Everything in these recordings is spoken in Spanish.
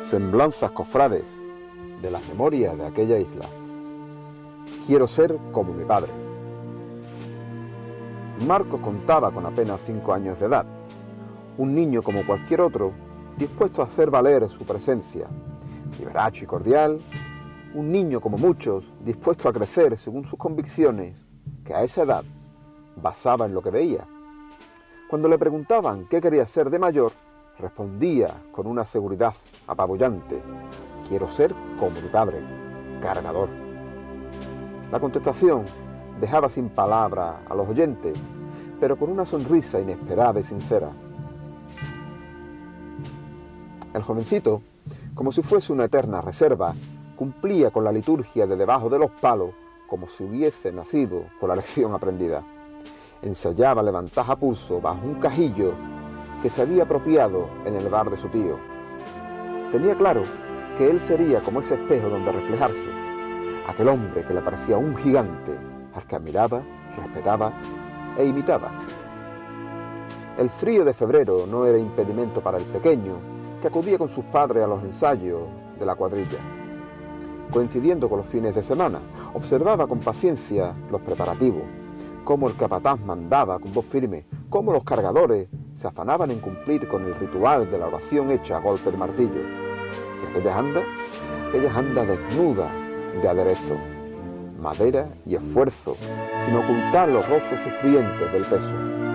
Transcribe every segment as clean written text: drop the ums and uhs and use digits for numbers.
Semblanzas cofrades de las memorias de aquella isla. Quiero ser como mi padre. Marcos contaba con apenas 5 años de edad, un niño como cualquier otro, dispuesto a hacer valer su presencia, vivaracho y cordial, un niño como muchos, dispuesto a crecer según sus convicciones, que a esa edad basaba en lo que veía. Cuando le preguntaban qué quería ser de mayor, respondía con una seguridad apabullante: quiero ser como mi padre, cargador. La contestación dejaba sin palabra a los oyentes, pero con una sonrisa inesperada y sincera. El jovencito, como si fuese una eterna reserva, cumplía con la liturgia de debajo de los palos como si hubiese nacido con la lección aprendida. Ensayaba levantar a pulso bajo un cajillo que se había apropiado en el bar de su tío. Tenía claro que él sería como ese espejo donde reflejarse, aquel hombre que le parecía un gigante, al que admiraba, respetaba e imitaba. El frío de febrero no era impedimento para el pequeño, que acudía con sus padres a los ensayos de la cuadrilla. Coincidiendo con los fines de semana, observaba con paciencia los preparativos, cómo el capataz mandaba con voz firme, cómo los cargadores se afanaban en cumplir con el ritual de la oración hecha a golpe de martillo. Y aquellas andas desnudas de aderezo, madera y esfuerzo, sin ocultar los rostros sufrientes del peso.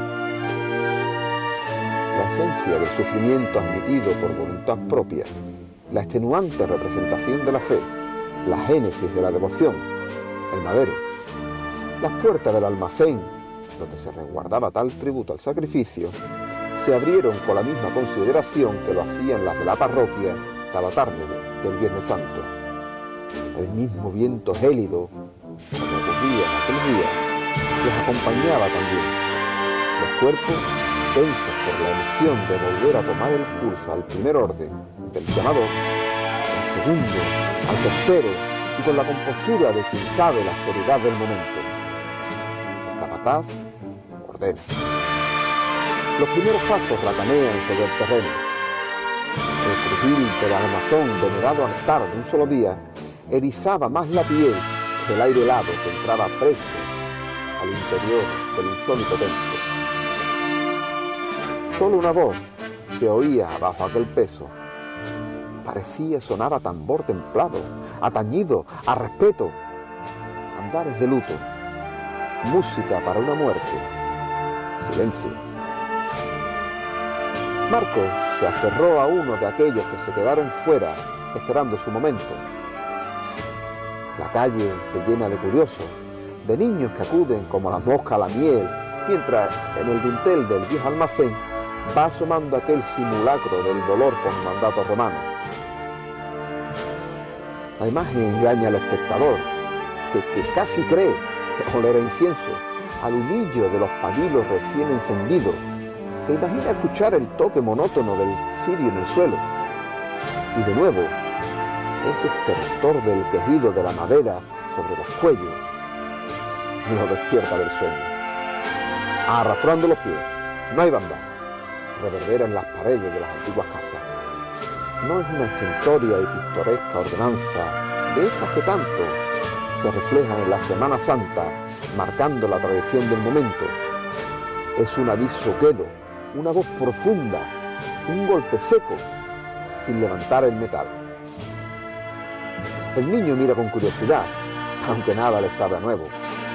La esencia del sufrimiento admitido por voluntad propia, la extenuante representación de la fe, la génesis de la devoción, el madero. Las puertas del almacén, donde se resguardaba tal tributo al sacrificio, se abrieron con la misma consideración que lo hacían las de la parroquia cada tarde del Viernes Santo. El mismo viento gélido, como ocurría en aquel día, los acompañaba también. Los cuerpos, tensos por la emoción de volver a tomar el pulso al primer orden del llamador, al segundo, al tercero, y con la compostura de quien sabe la seriedad del momento. El capataz ordena. Los primeros pasos racanean sobre el terreno. El crujir del armazón venerado altar de un solo día erizaba más la piel que el aire helado que entraba preso al interior del insólito templo. Solo una voz se oía bajo aquel peso. Parecía sonar a tambor templado, a tañido, a respeto. Andares de luto, música para una muerte, silencio. Marcos se aferró a uno de aquellos que se quedaron fuera esperando su momento. La calle se llena de curiosos, de niños que acuden como las moscas a la miel, mientras en el dintel del viejo almacén va asomando aquel simulacro del dolor con mandato romano. La imagen engaña al espectador, que casi cree oler a incienso, al humillo de los pabilos recién encendidos, que imagina escuchar el toque monótono del cirio en el suelo. Y de nuevo, ese estertor del quejido de la madera sobre los cuellos lo despierta del sueño. Arrastrando los pies, no hay banda, reverbera en las paredes de las antiguas casas. No es una estentoria y pintoresca ordenanza de esas que tanto se reflejan en la Semana Santa, marcando la tradición del momento. Es un aviso quedo, una voz profunda, un golpe seco, sin levantar el metal. El niño mira con curiosidad, aunque nada le sabe a nuevo.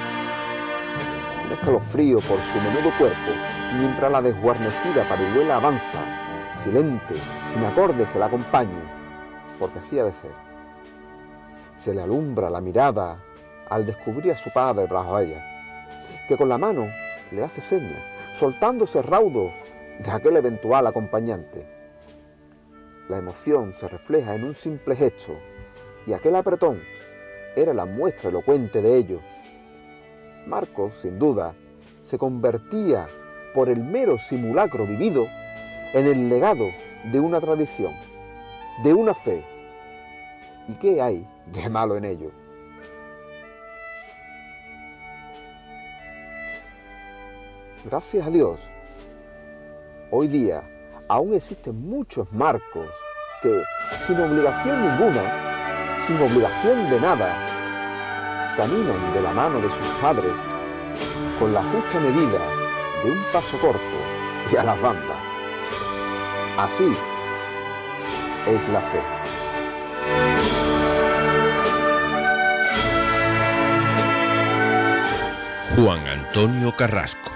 Un escalofrío por su menudo cuerpo, mientras la desguarnecida parihuela avanza, silente, sin acordes que la acompañe, porque así ha de ser. Se le alumbra la mirada al descubrir a su padre bajo ella, que con la mano le hace señas, soltándose raudo de aquel eventual acompañante. La emoción se refleja en un simple gesto, y aquel apretón era la muestra elocuente de ello. Marcos, sin duda, se convertía por el mero simulacro vivido en el legado de una tradición, de una fe. ¿Y qué hay de malo en ello? Gracias a Dios, hoy día aún existen muchos Marcos que, sin obligación ninguna, sin obligación de nada, caminan de la mano de sus padres con la justa medida de un paso corto y a las bandas. Así es la fe. Juan Antonio Carrasco.